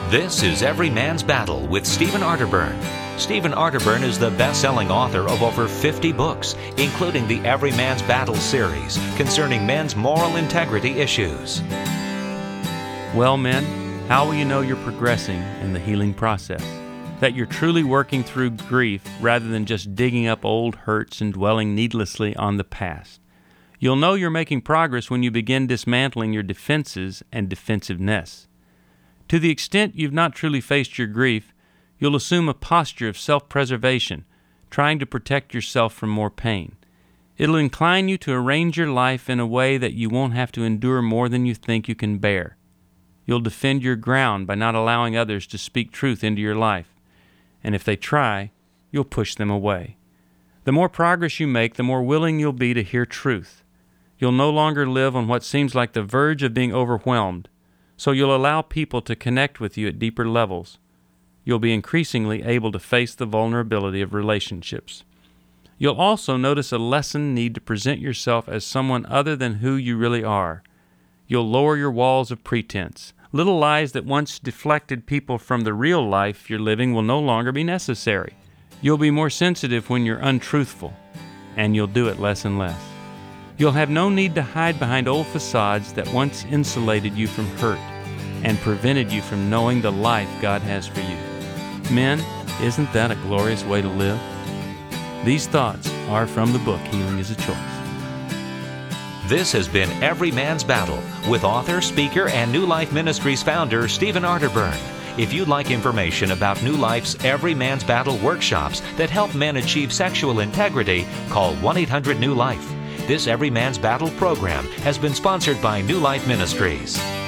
This is Every Man's Battle with Stephen Arterburn. Stephen Arterburn is the best-selling author of over 50 books, including the Every Man's Battle series concerning men's moral integrity issues. Well, men, how will you know you're progressing in the healing process? That you're truly working through grief rather than just digging up old hurts and dwelling needlessly on the past. You'll know you're making progress when you begin dismantling your defenses and defensiveness. To the extent you've not truly faced your grief, you'll assume a posture of self-preservation, trying to protect yourself from more pain. It'll incline you to arrange your life in a way that you won't have to endure more than you think you can bear. You'll defend your ground by not allowing others to speak truth into your life. And if they try, you'll push them away. The more progress you make, the more willing you'll be to hear truth. You'll no longer live on what seems like the verge of being overwhelmed, so you'll allow people to connect with you at deeper levels. You'll be increasingly able to face the vulnerability of relationships. You'll also notice a lessened need to present yourself as someone other than who you really are. You'll lower your walls of pretense. Little lies that once deflected people from the real life you're living will no longer be necessary. You'll be more sensitive when you're untruthful, and you'll do it less and less. You'll have no need to hide behind old facades that once insulated you from hurt and prevented you from knowing the life God has for you. Men, isn't that a glorious way to live? These thoughts are from the book Healing is a Choice. This has been Every Man's Battle with author, speaker, and New Life Ministries founder Stephen Arterburn. If you'd like information about New Life's Every Man's Battle workshops that help men achieve sexual integrity, call 1-800-NEW-LIFE. This Every Man's Battle program has been sponsored by New Life Ministries.